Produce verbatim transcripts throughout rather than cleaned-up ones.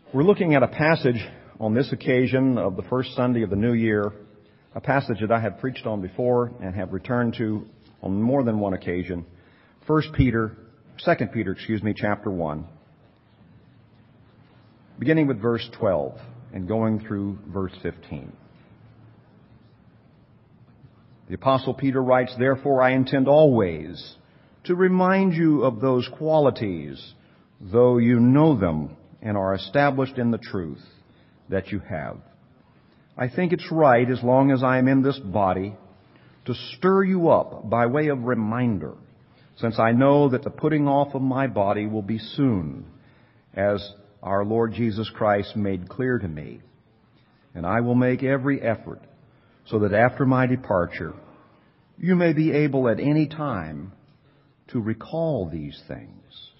We're looking at a passage on this occasion of the first Sunday of the new year, a passage that I have preached on before and have returned to on more than one occasion. First Peter, Second Peter, excuse me, chapter one, beginning with verse twelve and going through verse fifteen. The Apostle Peter writes, "Therefore I intend always to remind you of those qualities, though you know them and are established in the truth that you have. I think it's right, as long as I am in this body, to stir you up by way of reminder, since I know that the putting off of my body will be soon, as our Lord Jesus Christ made clear to me. And I will make every effort so that after my departure, you may be able at any time to recall these things."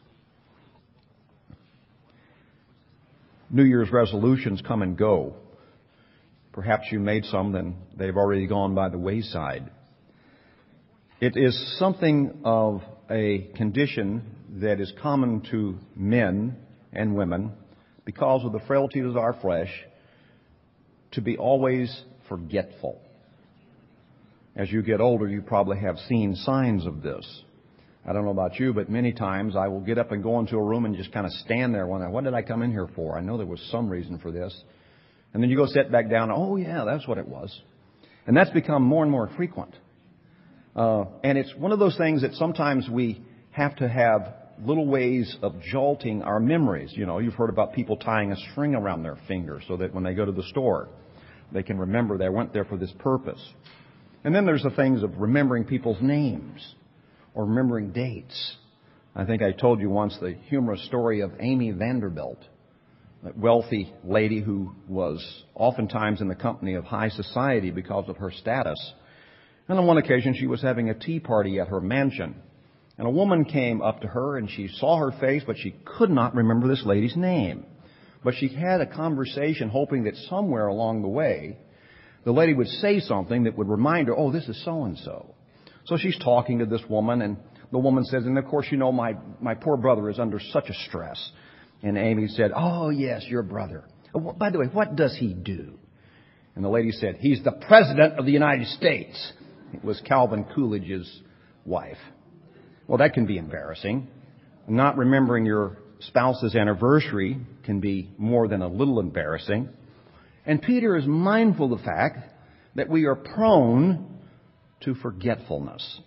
New Year's resolutions come and go. Perhaps you made some, then they've already gone by the wayside. It is something of a condition that is common to men and women because of the frailties of our flesh to be always forgetful. As you get older, you probably have seen signs of this. I don't know about you, but many times I will get up and go into a room and just kind of stand there wondering, what did I come in here for? I know there was some reason for this. And then you go sit back down, oh yeah, that's what it was. And that's become more and more frequent. Uh, and it's one of those things that sometimes we have to have little ways of jolting our memories. You know, you've heard about people tying a string around their finger so that when they go to the store, they can remember they went there for this purpose. And then there's the things of remembering people's names or remembering dates. I think I told you once the humorous story of Amy Vanderbilt, that wealthy lady who was oftentimes in the company of high society because of her status. And on one occasion she was having a tea party at her mansion. And a woman came up to her and she saw her face, but she could not remember this lady's name. But she had a conversation hoping that somewhere along the way the lady would say something that would remind her, oh, this is so-and-so. So she's talking to this woman, and the woman says, and of course, you know, my, my poor brother is under such a stress. And Amy said, oh, yes, your brother. Oh, by the way, what does he do? And the lady said, he's the President of the United States. It was Calvin Coolidge's wife. Well, that can be embarrassing. Not remembering your spouse's anniversary can be more than a little embarrassing. And Peter is mindful of the fact that we are prone to forgetfulness.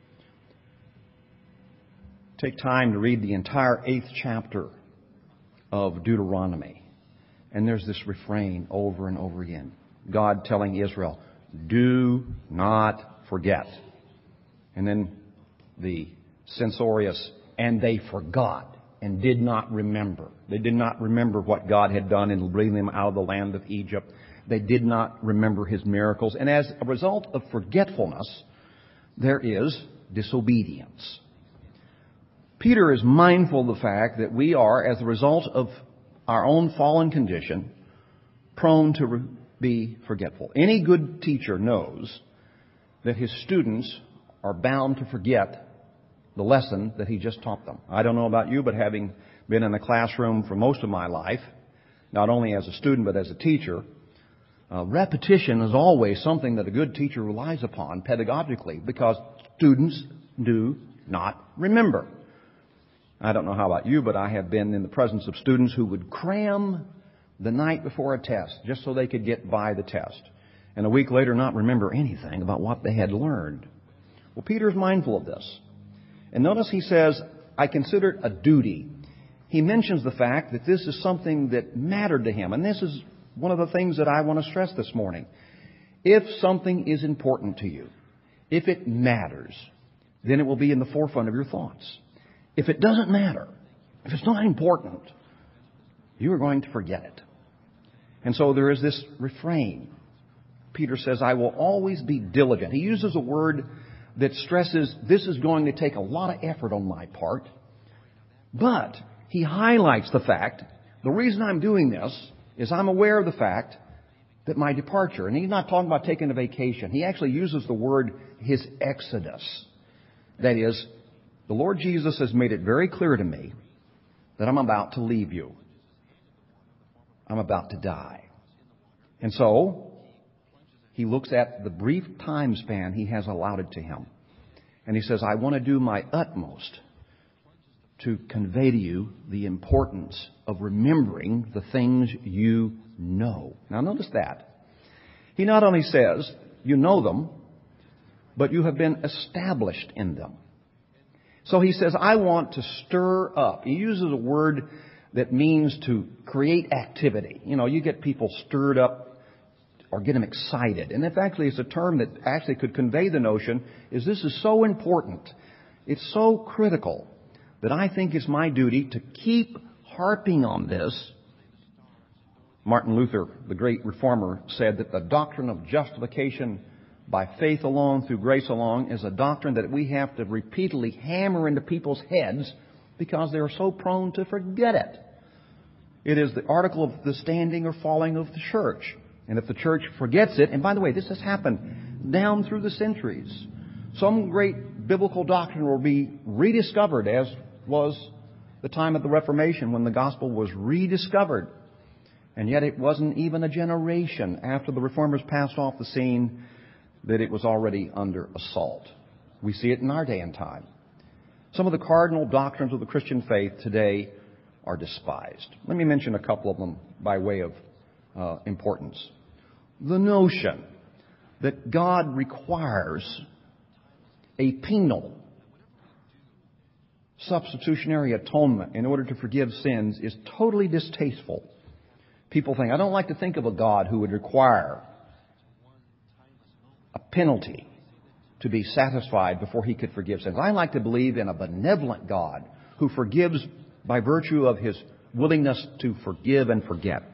Take time to read the entire eighth chapter of Deuteronomy. And there's this refrain over and over again. God telling Israel, do not forget. And then the censorious, and they forgot and did not remember. They did not remember what God had done in bringing them out of the land of Egypt. They did not remember His miracles. And as a result of forgetfulness, there is disobedience. Peter is mindful of the fact that we are, as a result of our own fallen condition, prone to re- be forgetful. Any good teacher knows that his students are bound to forget the lesson that he just taught them. I don't know about you, but having been in the classroom for most of my life, not only as a student but as a teacher, uh, repetition is always something that a good teacher relies upon pedagogically because students do not remember. I don't know how about you, but I have been in the presence of students who would cram the night before a test just so they could get by the test, and a week later not remember anything about what they had learned. Well, Peter's mindful of this. And notice he says, I consider it a duty. He mentions the fact that this is something that mattered to him. And this is one of the things that I want to stress this morning. If something is important to you, if it matters, then it will be in the forefront of your thoughts. If it doesn't matter, if it's not important, you are going to forget it. And so there is this refrain. Peter says, I will always be diligent. He uses a word that stresses this is going to take a lot of effort on my part. But he highlights the fact, the reason I'm doing this is I'm aware of the fact that my departure, and he's not talking about taking a vacation. He actually uses the word his exodus. That is, the Lord Jesus has made it very clear to me that I'm about to leave you. I'm about to die. And so he looks at the brief time span he has allotted to him. And he says, I want to do my utmost to convey to you the importance of remembering the things you know. Now notice that. He not only says, you know them, but you have been established in them. So he says, I want to stir up. He uses a word that means to create activity. You know, you get people stirred up or get them excited. And if actually it's a term that actually could convey the notion is this is so important. It's so critical that I think it's my duty to keep harping on this. Martin Luther, the great reformer, said that the doctrine of justification by faith alone, through grace alone, is a doctrine that we have to repeatedly hammer into people's heads because they are so prone to forget it. It is the article of the standing or falling of the church. And if the church forgets it, and by the way, this has happened down through the centuries, some great biblical doctrine will be rediscovered, as was the time of the Reformation when the gospel was rediscovered. And yet it wasn't even a generation after the reformers passed off the scene that it was already under assault. We see it in our day and time. Some of the cardinal doctrines of the Christian faith today are despised. Let me mention a couple of them by way of uh, importance. The notion that God requires a penal substitutionary atonement in order to forgive sins is totally distasteful. People think, I don't like to think of a God who would require a penalty to be satisfied before He could forgive sins. I like to believe in a benevolent God who forgives by virtue of His willingness to forgive and forget.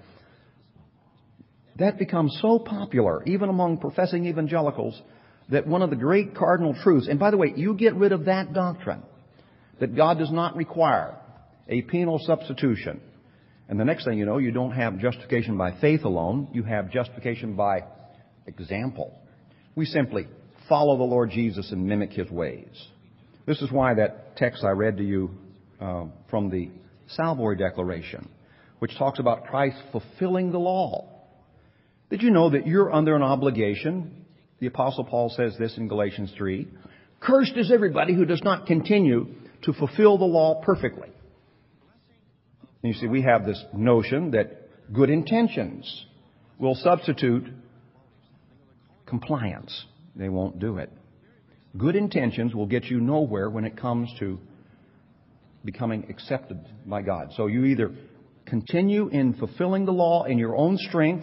That becomes so popular, even among professing evangelicals, that one of the great cardinal truths, and by the way, you get rid of that doctrine, that God does not require a penal substitution. And the next thing you know, you don't have justification by faith alone. You have justification by example. We simply follow the Lord Jesus and mimic His ways. This is why that text I read to you uh, from the Salvory Declaration, which talks about Christ fulfilling the law. Did you know that you're under an obligation? The Apostle Paul says this in Galatians three. Cursed is everybody who does not continue to fulfill the law perfectly. And you see, we have this notion that good intentions will substitute compliance. They won't do it. Good intentions will get you nowhere when it comes to becoming accepted by God. So you either continue in fulfilling the law in your own strength,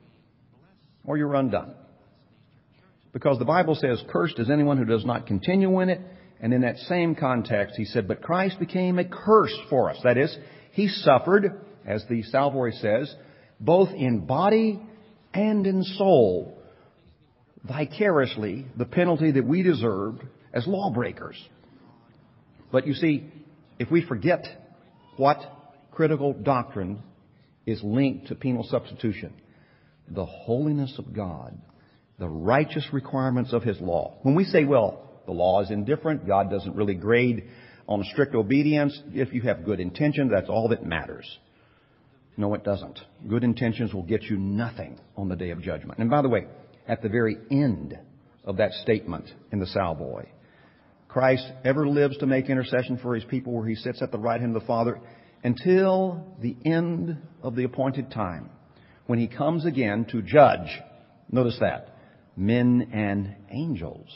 or you're undone. Because the Bible says, cursed is anyone who does not continue in it. And in that same context, he said, but Christ became a curse for us. That is, He suffered, as the Salvory says, both in body and in soul, vicariously, the penalty that we deserved as lawbreakers. But you see, if we forget what critical doctrine is linked to penal substitution, the holiness of God, the righteous requirements of His law. When we say, well, the law is indifferent, God doesn't really grade on strict obedience. If you have good intentions, that's all that matters. No, it doesn't. Good intentions will get you nothing on the day of judgment. And by the way, at the very end of that statement in the Salvoy, Christ ever lives to make intercession for His people where He sits at the right hand of the Father until the end of the appointed time, when He comes again to judge, notice that, men and angels.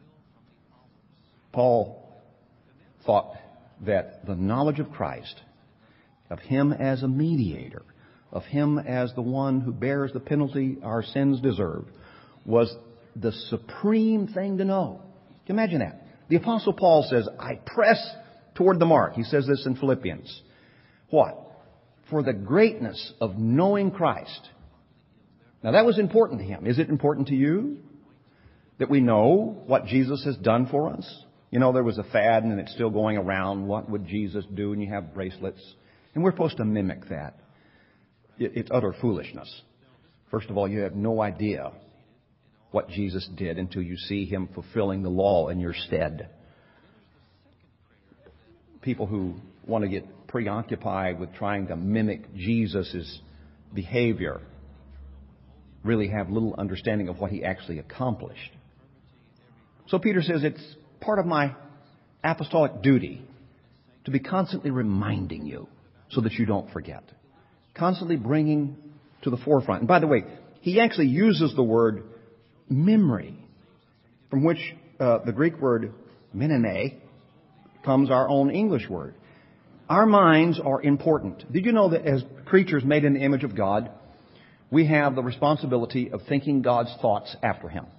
Paul thought that the knowledge of Christ, of Him as a mediator, of Him as the one who bears the penalty our sins deserve, was the supreme thing to know. Can you imagine that? The Apostle Paul says, I press toward the mark. He says this in Philippians. What? For the greatness of knowing Christ. Now that was important to him. Is it important to you? That we know what Jesus has done for us? You know, there was a fad and it's still going around. What would Jesus do? And you have bracelets. And we're supposed to mimic that. It's utter foolishness. First of all, you have no idea what Jesus did until you see Him fulfilling the law in your stead. People who want to get preoccupied with trying to mimic Jesus' behavior really have little understanding of what he actually accomplished. So Peter says it's part of my apostolic duty to be constantly reminding you so that you don't forget. Constantly bringing to the forefront. And by the way, he actually uses the word memory, from which uh, the Greek word mnemone comes our own English word. Our minds are important. Did you know that as creatures made in the image of God, we have the responsibility of thinking God's thoughts after Him?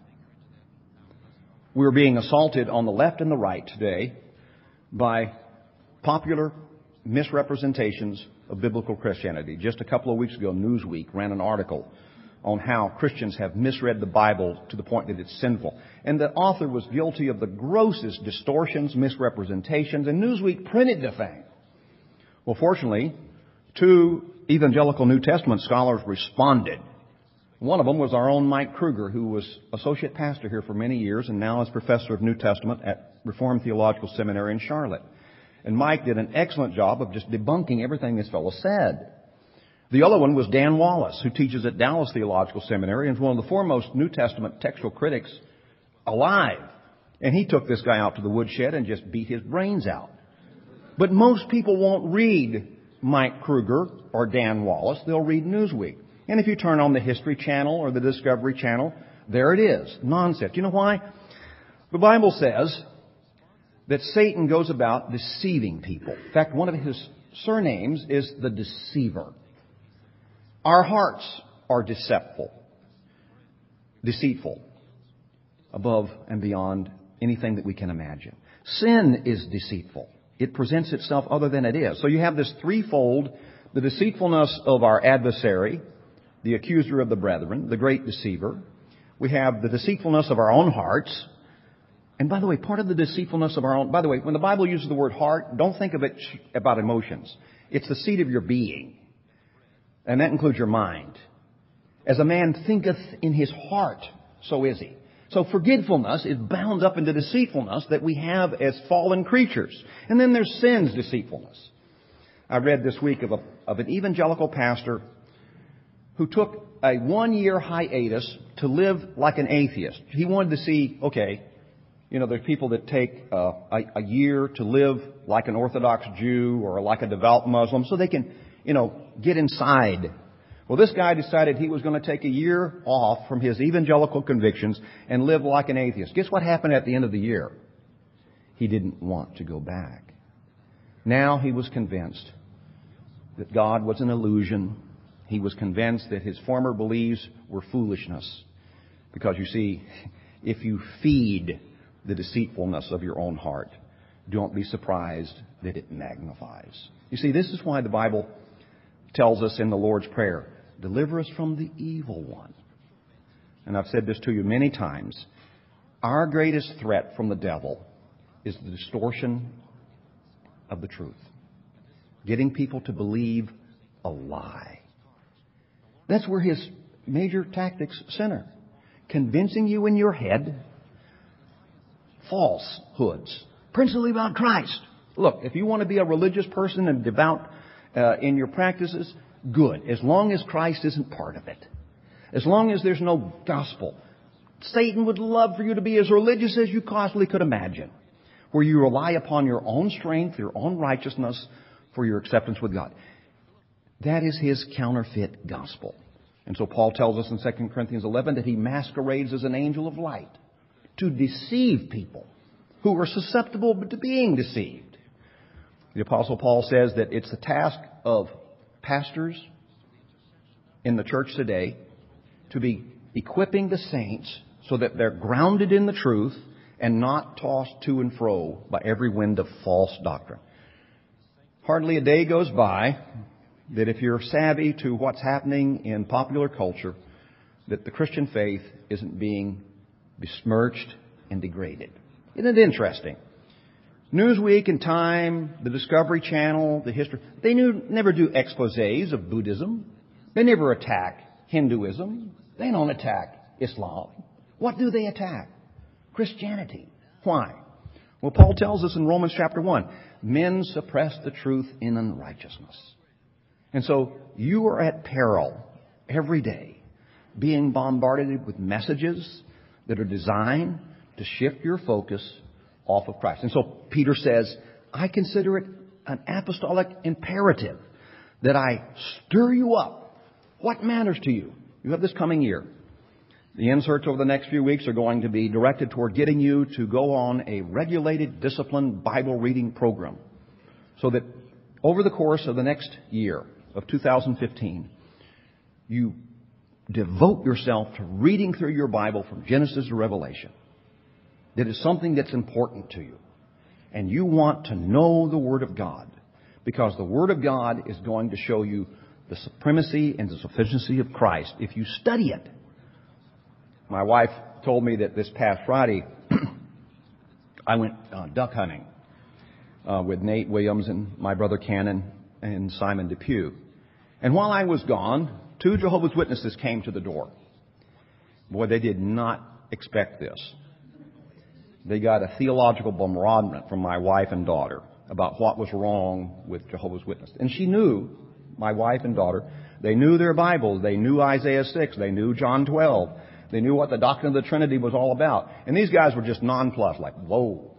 We're being assaulted on the left and the right today by popular misrepresentations of biblical Christianity. Just a couple of weeks ago, Newsweek ran an article on how Christians have misread the Bible to the point that it's sinful. And the author was guilty of the grossest distortions, misrepresentations, and Newsweek printed the thing. Well, fortunately, two evangelical New Testament scholars responded. One of them was our own Mike Kruger, who was associate pastor here for many years and now is professor of New Testament at Reformed Theological Seminary in Charlotte. And Mike did an excellent job of just debunking everything this fellow said. The other one was Dan Wallace, who teaches at Dallas Theological Seminary and is one of the foremost New Testament textual critics alive. And he took this guy out to the woodshed and just beat his brains out. But most people won't read Mike Kruger or Dan Wallace. They'll read Newsweek. And if you turn on the History Channel or the Discovery Channel, there it is. Nonsense. You know why? The Bible says that Satan goes about deceiving people. In fact, one of his surnames is the deceiver. Our hearts are deceitful, deceitful, above and beyond anything that we can imagine. Sin is deceitful. It presents itself other than it is. So you have this threefold, the deceitfulness of our adversary, the accuser of the brethren, the great deceiver. We have the deceitfulness of our own hearts. And by the way, part of the deceitfulness of our own, by the way, when the Bible uses the word heart, don't think of it about emotions. It's the seat of your being. And that includes your mind. As a man thinketh in his heart, so is he. So forgetfulness is bound up into deceitfulness that we have as fallen creatures. And then there's sin's deceitfulness. I read this week of, a, of an evangelical pastor who took a one-year hiatus to live like an atheist. He wanted to see, okay, you know, there's people that take uh, a, a year to live like an Orthodox Jew or like a devout Muslim so they can, you know, get inside. Well, this guy decided he was going to take a year off from his evangelical convictions and live like an atheist. Guess what happened at the end of the year? He didn't want to go back. Now he was convinced that God was an illusion. He was convinced that his former beliefs were foolishness. Because you see, if you feed the deceitfulness of your own heart, don't be surprised that it magnifies. You see, this is why the Bible tells us in the Lord's Prayer, deliver us from the evil one. And I've said this to you many times. Our greatest threat from the devil is the distortion of the truth. Getting people to believe a lie. That's where his major tactics center. Convincing you in your head falsehoods, principally about Christ. Look, if you want to be a religious person and devout uh, in your practices, good, as long as Christ isn't part of it. As long as there's no gospel. Satan would love for you to be as religious as you possibly could imagine, where you rely upon your own strength, your own righteousness for your acceptance with God. That is his counterfeit gospel. And so Paul tells us in Second Corinthians eleven that he masquerades as an angel of light to deceive people who are susceptible to being deceived. The Apostle Paul says that it's the task of pastors in the church today to be equipping the saints so that they're grounded in the truth and not tossed to and fro by every wind of false doctrine. Hardly a day goes by that if you're savvy to what's happening in popular culture, that the Christian faith isn't being besmirched and degraded. Isn't it interesting? Newsweek and Time, the Discovery Channel, the History, they knew, never do exposés of Buddhism. They never attack Hinduism. They don't attack Islam. What do they attack? Christianity. Why? Well, Paul tells us in Romans chapter one, men suppress the truth in unrighteousness. And so you are at peril every day, being bombarded with messages that are designed to shift your focus off of Christ. And so Peter says, I consider it an apostolic imperative that I stir you up. What matters to you? You have this coming year. The inserts over the next few weeks are going to be directed toward getting you to go on a regulated, disciplined Bible reading program, so that over the course of the next year of two thousand fifteen, you devote yourself to reading through your Bible from Genesis to Revelation. That is something that's important to you. And you want to know the Word of God, because the Word of God is going to show you the supremacy and the sufficiency of Christ if you study it. My wife told me that this past Friday, I went uh, duck hunting uh, with Nate Williams and my brother Cannon and Simon Depew. And while I was gone, two Jehovah's Witnesses came to the door. Boy, they did not expect this. They got a theological bombardment from my wife and daughter about what was wrong with Jehovah's Witnesses. And she knew, my wife and daughter, they knew their Bibles. They knew Isaiah six. They knew John twelve. They knew what the doctrine of the Trinity was all about. And these guys were just nonplussed, like, whoa.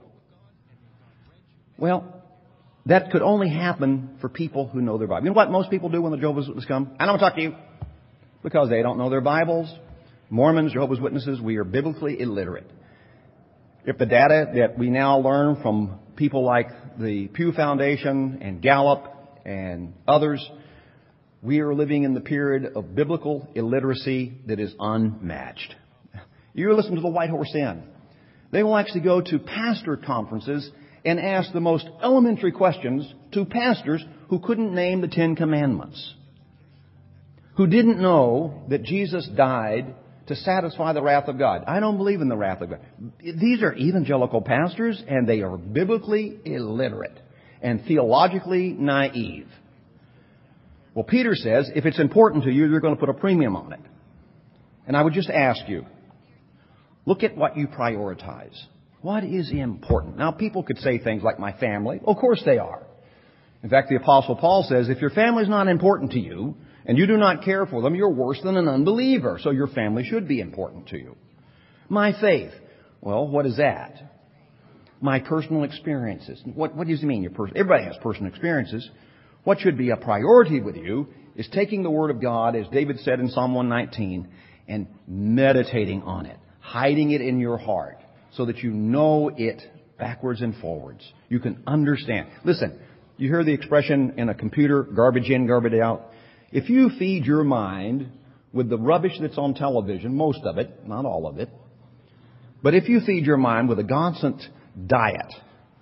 Well, that could only happen for people who know their Bible. You know what most people do when the Jehovah's Witnesses come? I don't want to talk to you. Because they don't know their Bibles. Mormons, Jehovah's Witnesses, we are biblically illiterate. If the data that we now learn from people like the Pew Foundation and Gallup and others, we are living in the period of biblical illiteracy that is unmatched. You listen to the White Horse Inn. They will actually go to pastor conferences and ask the most elementary questions to pastors who couldn't name the Ten Commandments, who didn't know that Jesus died to satisfy the wrath of God. I don't believe in the wrath of God. These are evangelical pastors, and they are biblically illiterate and theologically naive. Well, Peter says, if it's important to you, you're going to put a premium on it. And I would just ask you, look at what you prioritize. What is important? Now, people could say things like my family. Of course they are. In fact, the Apostle Paul says, if your family is not important to you, and you do not care for them, you're worse than an unbeliever. So your family should be important to you. My faith. Well, what is that? My personal experiences. What, what does it mean? Your pers- Everybody has personal experiences. What should be a priority with you is taking the Word of God, as David said in Psalm one nineteen, and meditating on it, hiding it in your heart so that you know it backwards and forwards. You can understand. Listen, you hear the expression in a computer, garbage in, garbage out. If you feed your mind with the rubbish that's on television, most of it, not all of it, but if you feed your mind with a constant diet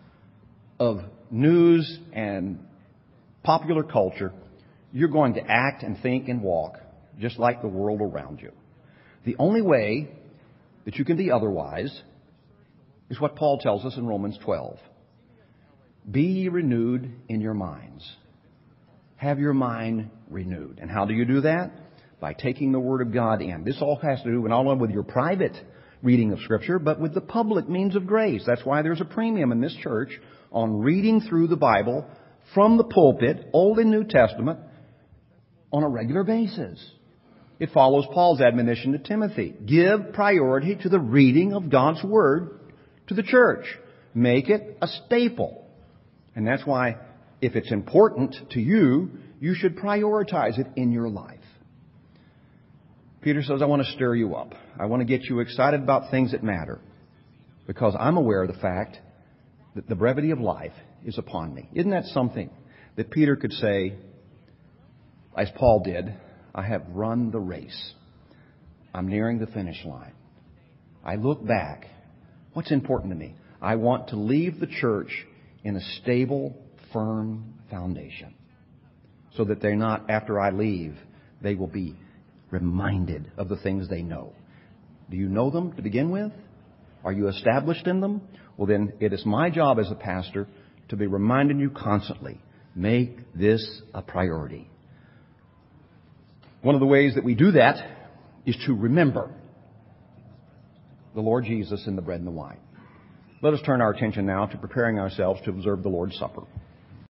of news and popular culture, you're going to act and think and walk just like the world around you. The only way that you can be otherwise is what Paul tells us in Romans twelve. Be ye renewed in your minds. Have your mind renewed. And how do you do that? By taking the Word of God in. This all has to do not only with your private reading of Scripture, but with the public means of grace. That's why there's a premium in this church on reading through the Bible from the pulpit, Old and New Testament, on a regular basis. It follows Paul's admonition to Timothy. Give priority to the reading of God's Word to the church. Make it a staple. And that's why, if it's important to you, you should prioritize it in your life. Peter says, I want to stir you up. I want to get you excited about things that matter, because I'm aware of the fact that the brevity of life is upon me. Isn't that something that Peter could say, as Paul did, I have run the race. I'm nearing the finish line. I look back. What's important to me? I want to leave the church in a stable, firm foundation, so that they're not, after I leave, they will be reminded of the things they know. Do you know them to begin with? Are you established in them? Well, then it is my job as a pastor to be reminding you constantly, make this a priority. One of the ways that we do that is to remember the Lord Jesus in the bread and the wine. Let us turn our attention now to preparing ourselves to observe the Lord's Supper.